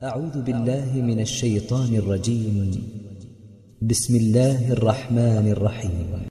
أعوذ بالله من الشيطان الرجيم. بسم الله الرحمن الرحيم.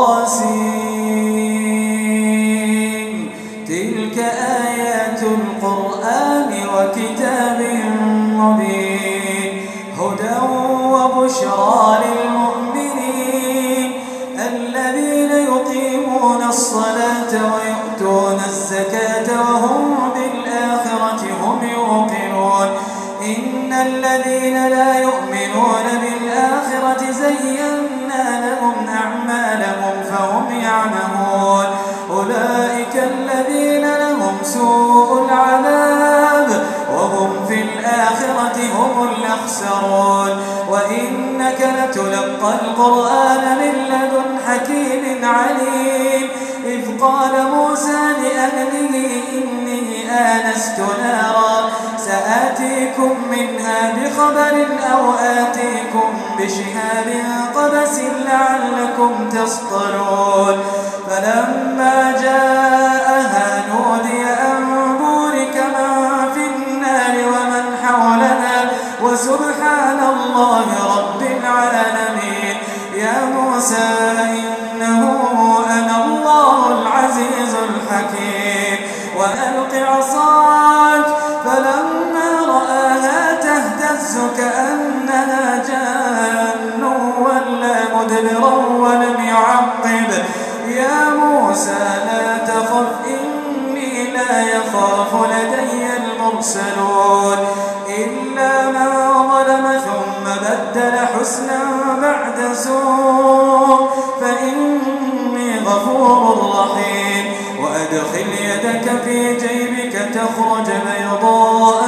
طاسين. تلك آيات القرآن وكتاب مبين هدى وبشرى للمؤمنين الذين يقيمون الصلاة ويؤتون الزكاة وهم بالآخرة هم يوقنون. إن الذين لا يؤمنون بالآخرة زينا لهم أعمالهم فهم يعمهون. أولئك الذين لهم سوء العذاب وهم في الآخرة هم الأخسرون. وإنك لتلقى القرآن من لدن حكيم عليم. إذ قال موسى لأهله إني آنست نارا سآتيكم منها بخبر أو آتيكم بشهاب قبس لعلكم تصطلون. فلما جاءها نودي أن بورك من في النار ومن حولها وسبحان الله رب العالمين. يا موسى إنه أنا الله العزيز الحكيم. وألق عصاك فلما رآها تهتز كأنها جان ولا مدبرا ولم يعقب. يا موسى لا تخف إني لا يخاف لدي المرسلون. إلا من ظلم ثم بدل حسنا بعد سوء فإني غفور رحيم. وأدخل يدك في جيبك تخرج بيضاء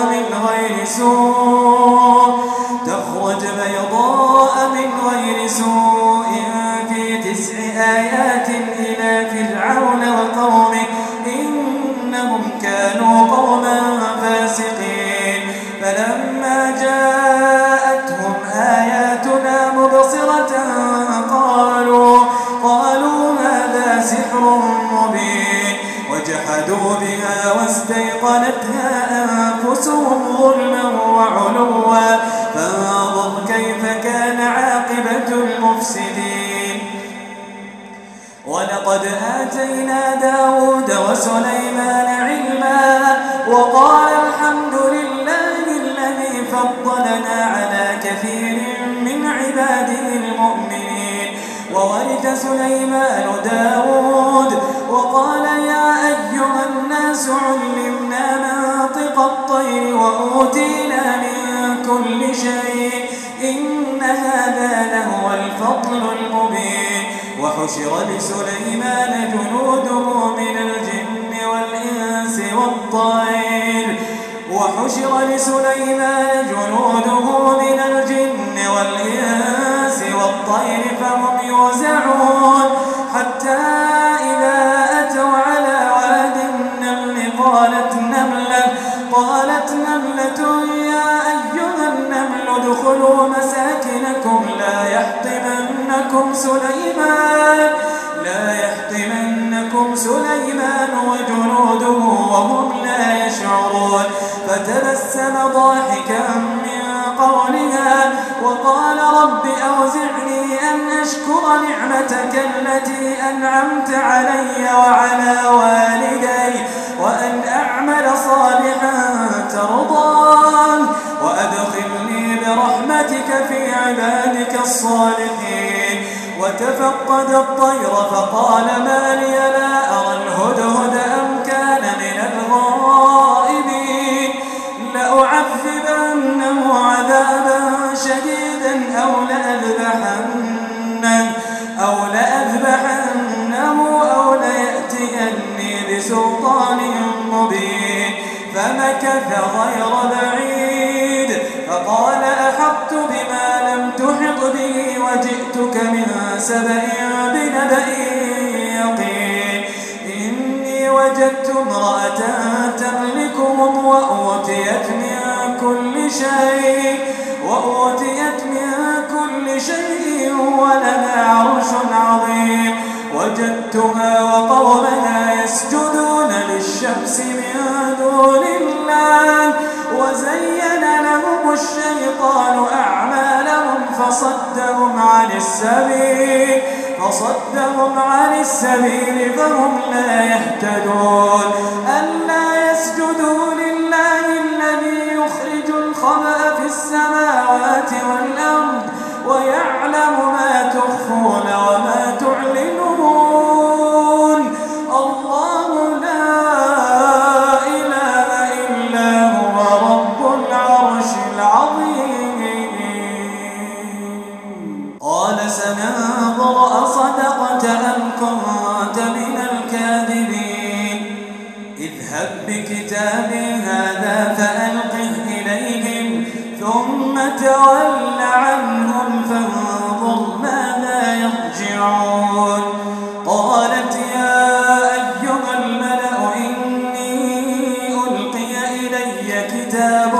من غير سوء في 9 آيات إلى فرعون وقومه إنهم كانوا قوما فاسقين. فلما جاءتهم آياتنا مبصرة قالوا هذا سحر مبين. وجحدوا بها واستيقنتها أنفسهم ظلما وعلوا فانظر كيف كان عاقبة المفسدين. ولقد آتينا داود وسليمان علما وقال الحمد لله الذي فضلنا على كثير من عباده المؤمنين. وورث سليمان داود وقال يا أيها الناس علمنا منطق الطير وأوتينا من كل شيء إن هذا لهو الفضل المبين. وحشر لسليمان جنوده من الجن والإنس والطير فهم يوزعون حتى إذا أتوا على واد النمل قالت نملة يا أيها النمل ادخلوا مساكنكم لا يحطمنكم سليمان وجنوده وهم لا يشعرون. فتبسم ضاحكا من قولها وقال رب أوزعني أن أشكر نعمتك التي أنعمت علي وعلى والدي وأن أعمل صالحا ترضاه وأدخلني برحمتك في عبادك الصالحين. وتفقد الطير فقال ما لي لا أرى الهدهد أم كان من الغائبين. لأعذبنه عذابا شديدا أو لأذبحنه أو ليأتيني بسلطان مبين. فمكث غير بعيد فقال أحطت بما لم تحط به وجئتك من سبأ بنبأ يقين. إني وجدت امرأة تملكهم وأوتيت من كل شيء ولها عرش عظيم. وجدتها وقومها يسجدون للشمس من دون الله وزين لهم السبيل فصدهم عن السبيل فهم لا يهتدون ألا يسجدوا لله الذي يخرج الخبأ في السماوات والأرض ويعلم ما تخفون وما تعلنون الله لا إله إلا هو رب العرش العظيم قال سننظر أصدقت أم كنت من الكاذبين اذهب بكتابي هذا فألقه إليهم ثم تول عنهم فانظر ماذا يرجعون قالت يا أيها الملأ إني ألقي إلي كتاب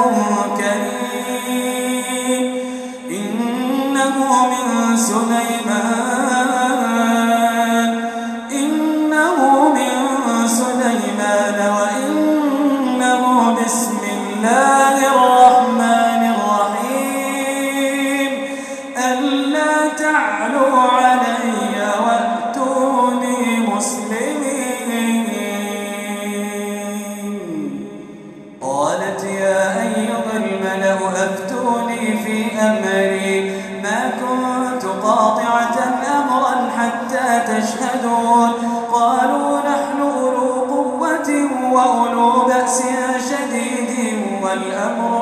كريم إنه من سليمان وإنه بسم الله الرحمن الرحيم ألا تعلوا علي وأتوني مسلمين قالت يا أيها الملأ أفتوني في أمري ما كنت قاطعة أمرا حتى تشهدون قالوا نحن أولو قوة وأولو بأس شديد والأمر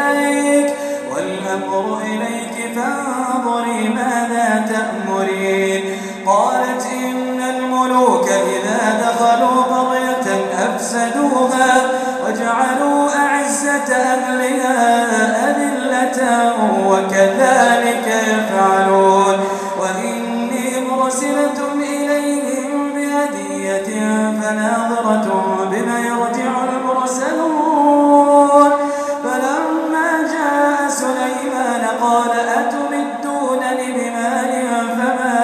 إليك فانظري ماذا تأمرين قالت إن الملوك إذا دخلوا قرية أفسدوها وجعلوا أعزة أهلها أذلة وكذلك يفعلون وإني مرسلة إليهم بهدية فناظرة بما يرجع المرسلون فلما جاء سليمان قال أتمدونني بمال فما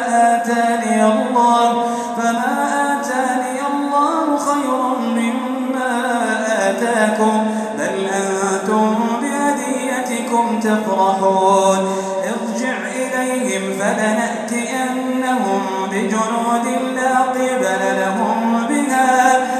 آتاني الله خير مما آتاكم بل أنتم بهديتكم تفرحون ارجع إليهم فلنأتينهم بجنود لا قبل لهم بها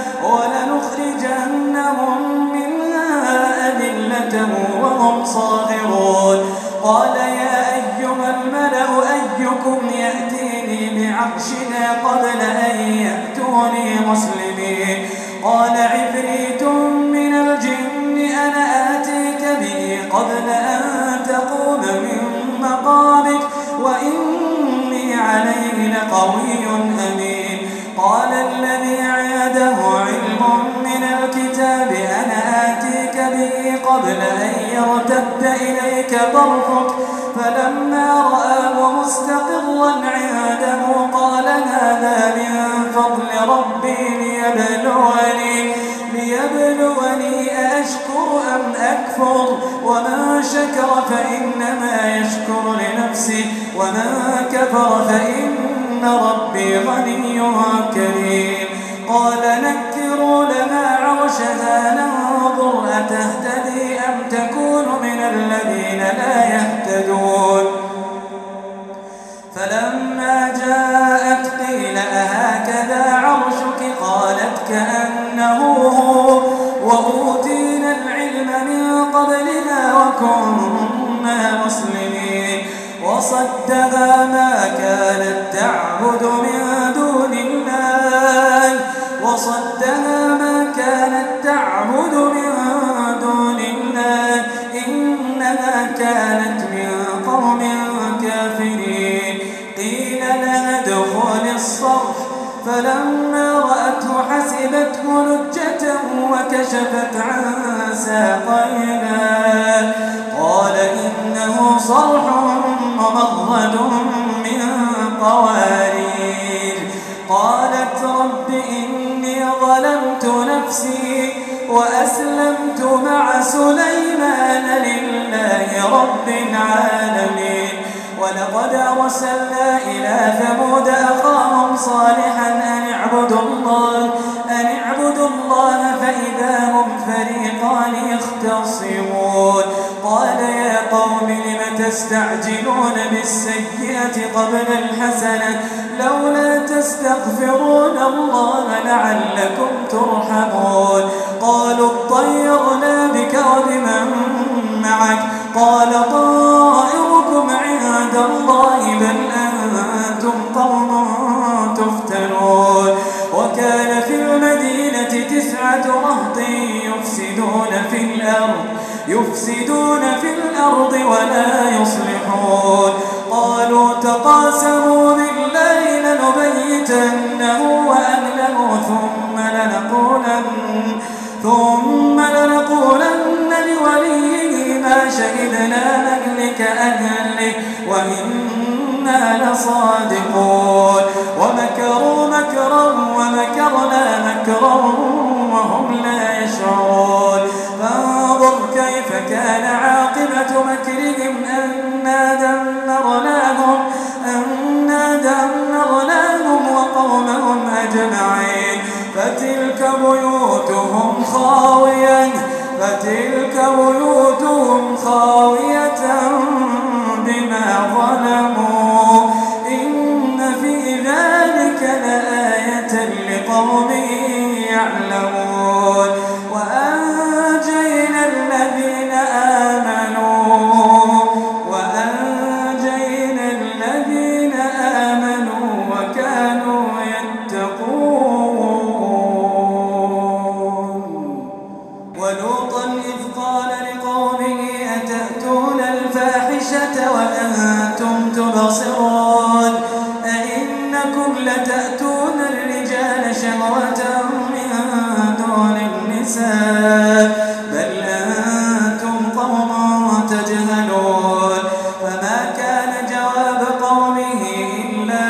ولنخرجنهم منها أذلة وهم صاغرون قال يا أيها الملأ أيكم يأتيني بعرشنا قبل أن يأتوني مسلمين قال عفريت من الجن أنا آتيك به قبل أن تقوم من مقامك وإني عليه لقوي أمين قال الذي عنده علم من الكتاب أنا آتيك به قبل أن يرتد إليك طرفك فلما رآه مستقرا عنده قال هذا من فضل ربي ليبلوني أأشكر أم أكفر ومن شكر فإنما يشكر لنفسه ومن كفر فإن ربي غني كريم قال نكروا لنا عرشها ننظر أتهتدي أم تكون من الذين لا يهتدون فلما جاءت قيل أهكذا عرشك قالت كأنه هو وأوتينا العلم من قبلنا وكنا مسلمين وصدها ما كانت تعبد من دون الله إنها كانت من قوم كافرين قيل لها ادخل الصرح فلما رأته حسبته لجة وكشفت عن ساقيها قال إنه صرح ممرد من قوارير قالت رب إني ظلمت نفسي وأسلمت مع سليمان لله رب العالمين ولقد أرسلنا إلى ثمود أخاهم صالحا أن اعبدوا الله فإذا هم فريقان يختصمون قال يا قوم لم تستعجلون بالسيئة قبل الحسنة لولا تستغفرون الله لعلكم ترحمون قالوا اطيرنا بك وبمن معك قال طائركم عند الله بل أنتم قوم تفتنون وكان في المدينة 9 رهط يفسدون في الأرض ولا يصلحون قالوا تقاسموا بالله لنبيتنه وأهله ثم لنقولن لوليه ما شهدنا مهلك أهله وإنا لصادقون ومكروا مكرا ومكرنا مكرا وهم لا يشعرون فانظر كيف كان عاقبة مكرهم أنا دمرناهم وقومهم أجمعين فتلك بيوتهم خاوية بما ظلموا إن في ذلك لآية لقوم يعلمون وأنجينا الذين آمنوا وكانوا يتقون ولوطا إذ قال لقومه أتأتون الفاحشة وأنتم تبصرون أئنكم لتأتون الرجال شهوة من دون النساء بل أنتم قوم تجهلون فما كان جواب قومه إلا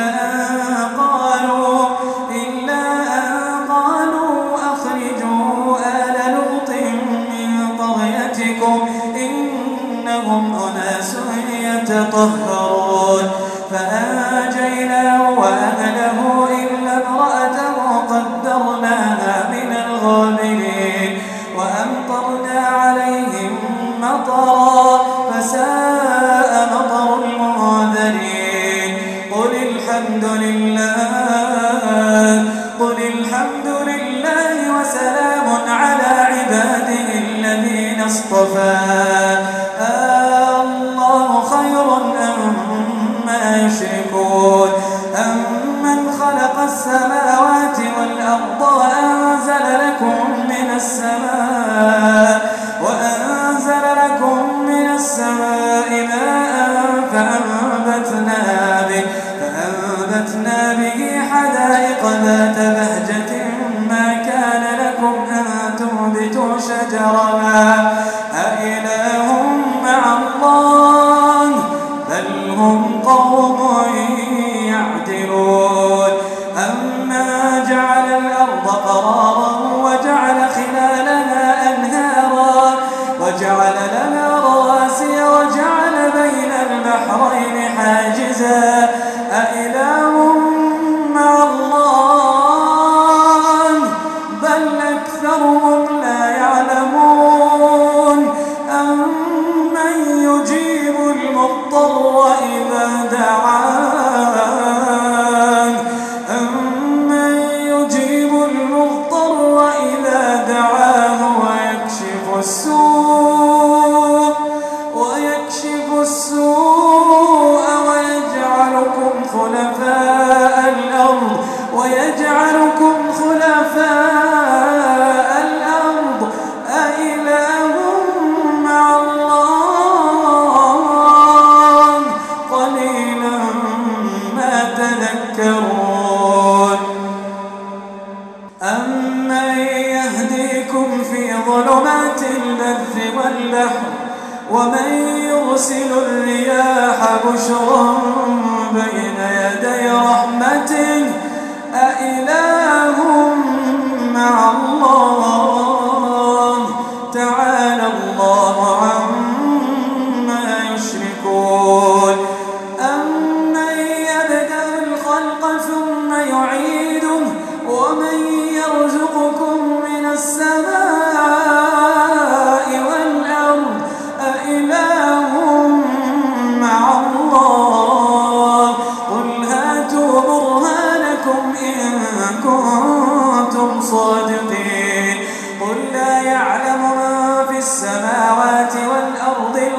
أن قالوا أخرجوا آل لوط من قريتكم إنهم أناس يتطهرون فأنجيناه وأهله إلا امرأته قدرناها من الغابرين وأمطرنا عليهم مطرا فساء مطر المنذرين قل الحمد لله وسلام على عباده الذين اصطفى الله خير أما يشركون أمن خلق السماوات والأرض وأنزل لكم من السماء ماء فأنبتنا به حدائق ذات بهجة ما كان لكم أن تنبتوا شجرها أإله مع الله بل هم قوم يعدلون أما جعل الأرض قرارا وجعل خلالها أنهارا وجعل لنا رواسي وجعل بين البحرين حاجزا أإله مع الله بل أكثرهم لا يعلمون أمن يجيب المضطر إذا دعاه ويكشف السوء ويجعلكم خلفاء الأرض أإله مع الله قليلا ما تذكرون أمن يهديكم في ظلمات البر والبحر ومن يرسل الرياح بشرا بين يدي رحمته أإله مع الله تعالى الله عما يشركون أمن يبدأ الخلق ثم يعيده ومن يرزقكم من السماء والأرض أإله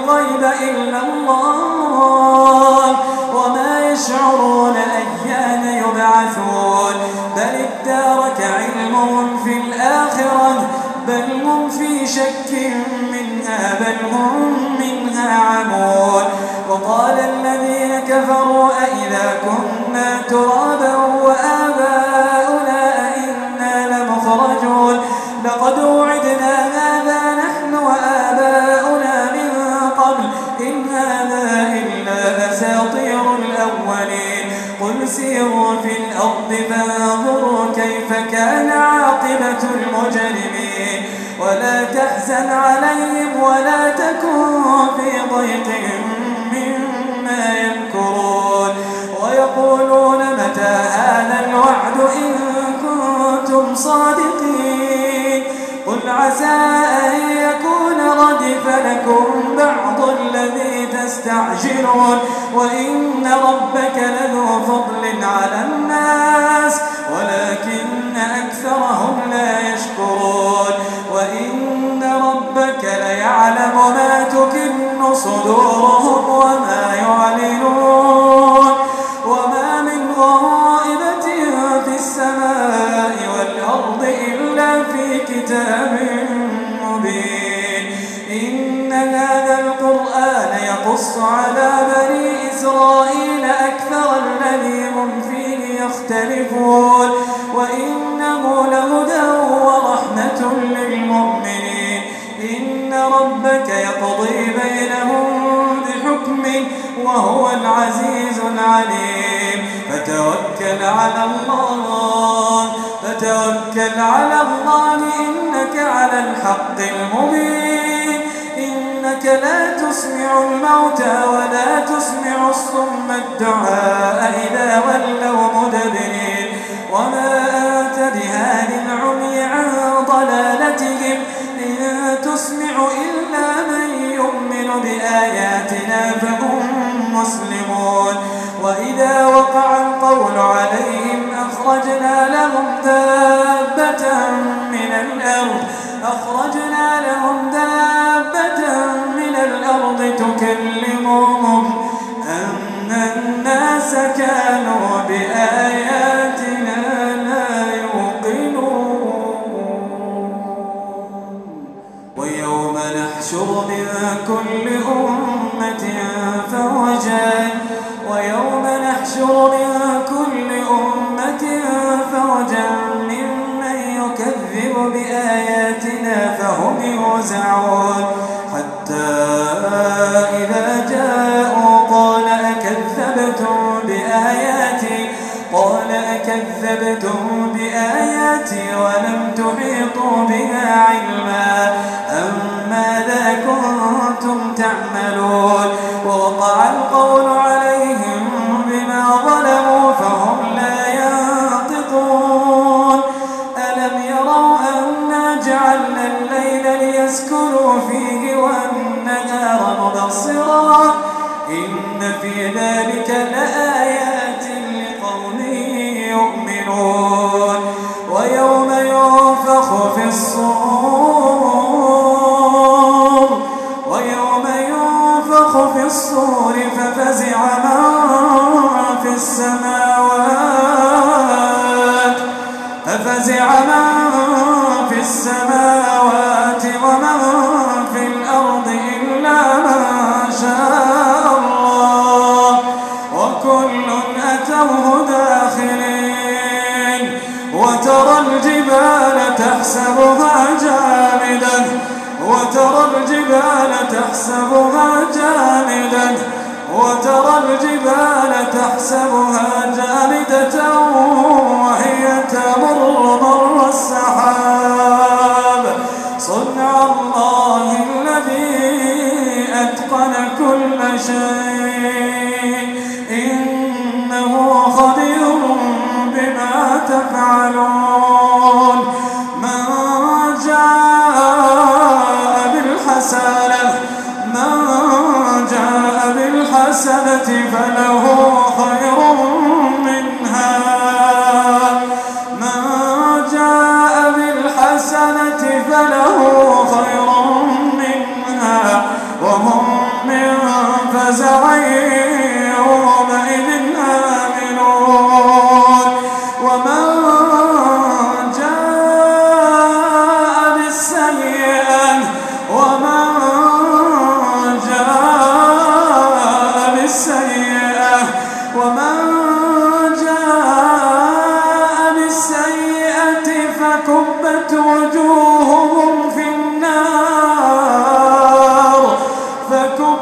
الغيب إلا الله وما يشعرون أيان يبعثون بل ادارك علمهم في الآخرة بل هم في شك منها بل هم منها عمون وقال الذين كفروا أئذا كنا ترابا وآباؤنا أئنا لمخرجون لقد وعدنا هذا نحن وآباؤنا من قبل إن هذا إلا أساطير الأولين قل سيروا في الأرض فانظروا كيف كان عاقبة المجرمين ولا تحزن عليهم ولا تكن في ضيق مما يمكرون ويقولون متى هذا الوعد إن كنتم صادقين قل عسى أن يكون ردف لكم بعض الذي تستعجلون وإن ربك لذو فضل على الناس ولكن أكثرهم لا يشكرون وإن ربك ليعلم ما تكن صدورهم وما يعلنون وما من غائبة في السماء والأرض إلا في كتاب مبين إن هذا القرآن يقص على بني إسرائيل أكثر الذي هم فيه يختلفون وإنه لهدى ورحمة للمؤمنين إن ربك يقضي بينهم بحكمه وهو العزيز العليم فتوكل على الله إنك على الحق المبين إنك لا تسمع الموتى ولا تسمع الصم الدعاء إذا ولوا مدبرين وما أنت بهاد العمي عن ضلالتهم إن تسمع إلا من يؤمن بآياتنا فهم مسلمون وإذا وقع القول عليهم أخرجنا لهم دابة من الأرض تكلمهم أن الناس كانوا بآياتنا لا يوقنون ويوم نحشر من كل أمة فوجا ممن يكذب بآياتنا فهم يوزعون حتى إذا جاءوا قال أكذبتم بآياتي ولم تحيطوا بها علما أم ماذا كنتم تعملون ووقع القول عليهم بما ظلموا فهم لا ينطقون ألم يروا أنا جعلنا الليل ليسكنوا فيه والنهار مبصرا إن في ذلك لآيات لقوم يؤمنون ويوم ينفخ في الصور ففزع من في السماوات ومن في الأرض إلا من شاء الله وكل أتوه داخرين وترى الجبال تحسبها جامدة وهي تمر مر السحاب صنع الله الذي أتقن كل شيء إنه خبير بما تفعلون من جاء بالحسنة فله خير منها وهم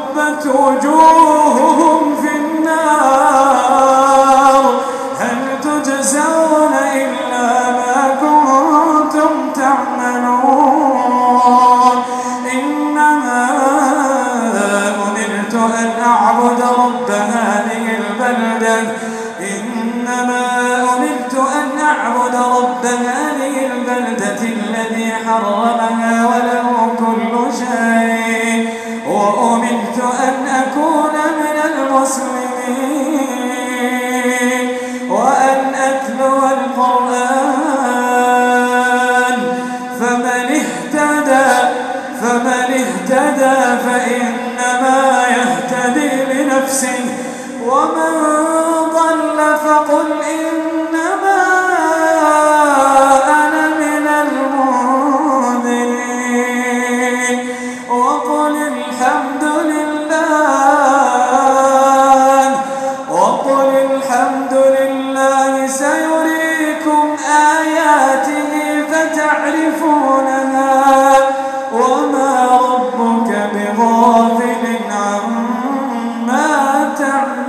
فصبت وجوههم في النار هل تجزون إلا ما كنتم تعملون إنما أمرت أن أعبد رب هذه البلدة الذي حرمها وله كل شيء وأمرت أن أكون من المسلمين وأن أتلو القرآن فمن اهتدى فإنما يهتدي لنفسه ومن ضل فقل إنما أنا من المنذرين وقل الحمد لله سيريكم آياته فتعرفونها وما ربك بغافل عما تعملون.